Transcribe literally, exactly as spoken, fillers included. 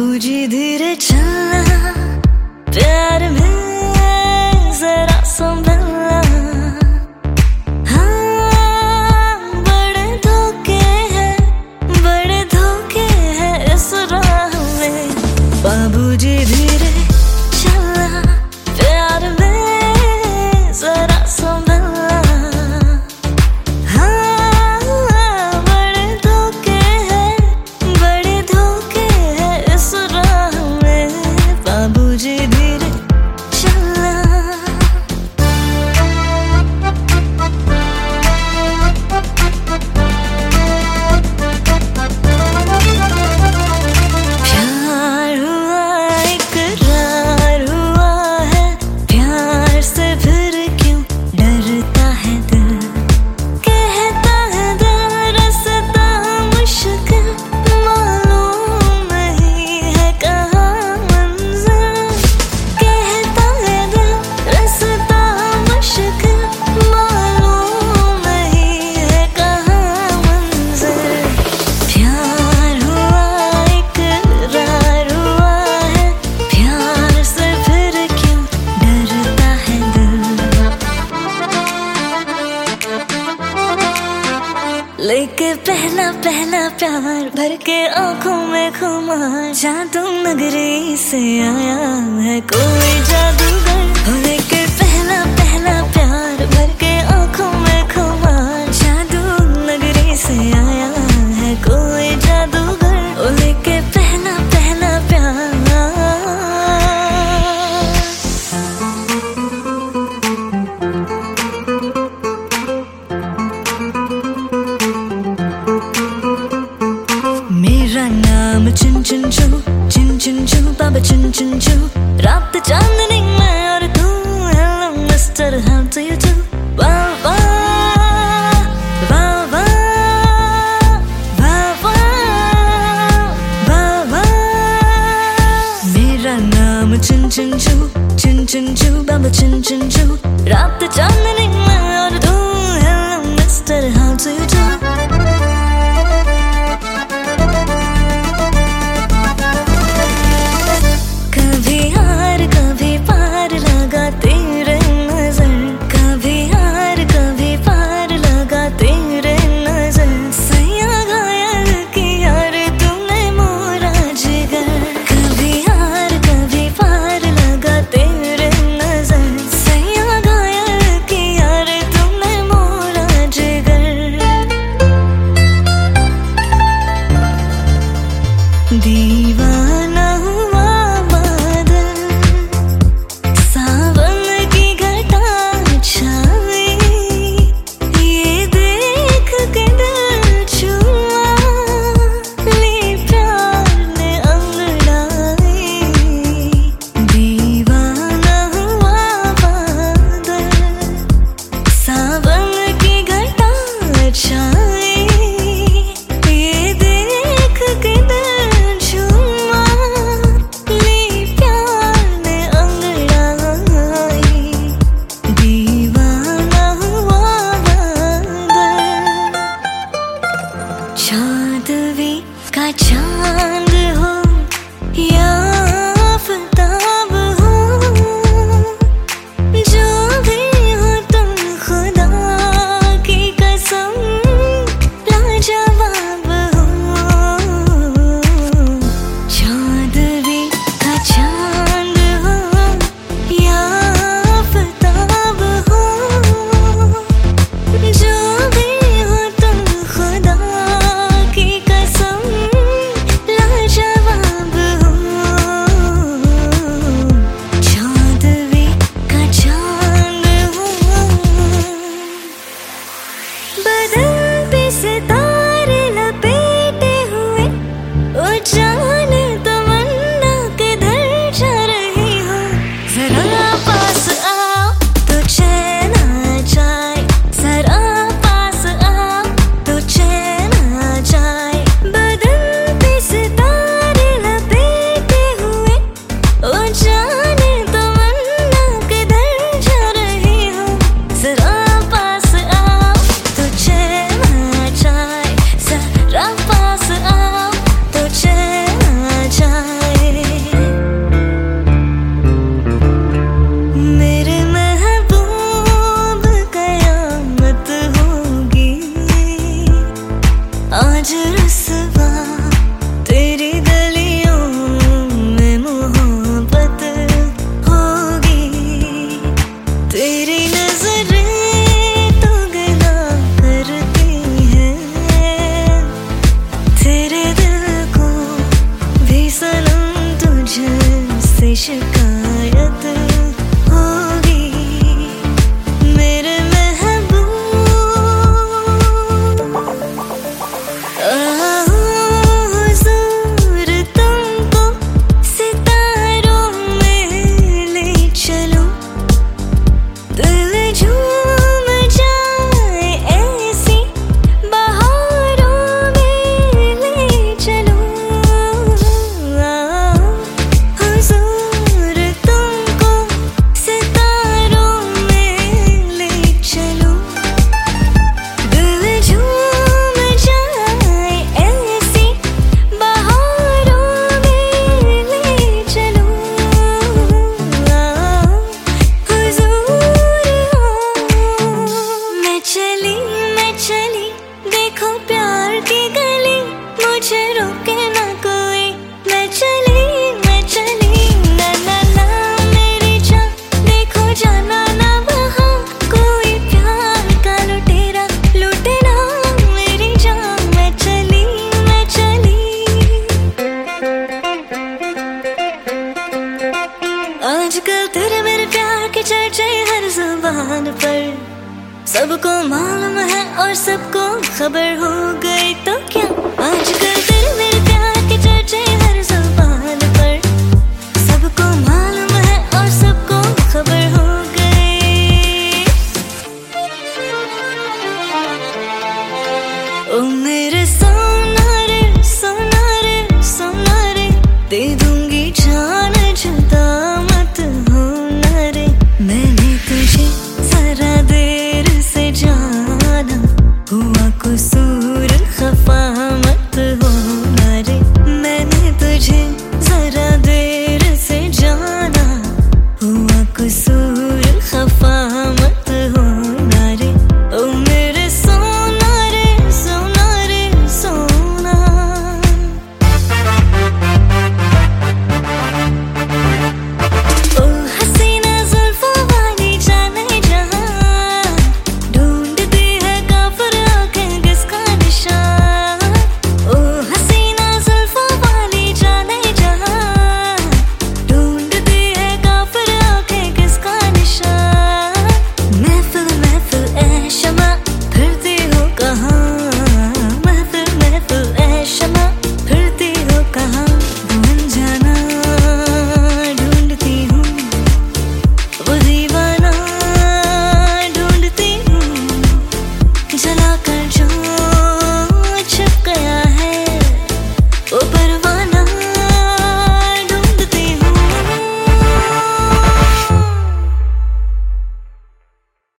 बाबूजी धीरे चलना, प्यार में जरा संभलना। हाँ, बड़े धोखे हैं, बड़े धोखे हैं इस राह में। बाबूजी धीरे चलना, प्यार में जरा संभलना। लेके पहला पहला प्यार भर के आंखों में खुमार, जादू नगरी से आया है कोई जादूगर। लेके पहला पहला प्यार भर के आंखों में खुमार, जादू नगरी से आया है कोई जादूगर। लेके पहला पहला प्यार। मेरा नाम चिन चिन चू, चिन चिन चू, बाबा चिन चिन चू। रात चांदनी में और तू, hello mister how do you do. वाह वाह वाह वाह वाह वाह वाह। मेरा नाम चिन चिन चू, चिन चिन चू, बाबा चिन चिन चू। रात चांदनी में और तू, hello mister how do you do. दीवाना हुआ बादल, सावन की घटा छाई, ये देख के दिल छुआ, ले प्यार ने अंगड़ाई। दीवाना हुआ बादल, सावन की घटा छाई, ये देख के दिल चांदवी का चांद हो या आफताब हो, जो भी हो तुम खुदा की कसम लाजवाब हो। चांदवी का चांद हो या आफताब हो, जो भी हो तुम खुदा सबको मालूम है और सबको खबर हो गई तो क्या, आजकल तेरे मेरे प्यार के चर्चे हर ज़ुबान पर, सबको मालूम है और सबको खबर हो गई। ओ मेरे सोना रे सोना रे सोना रे, दे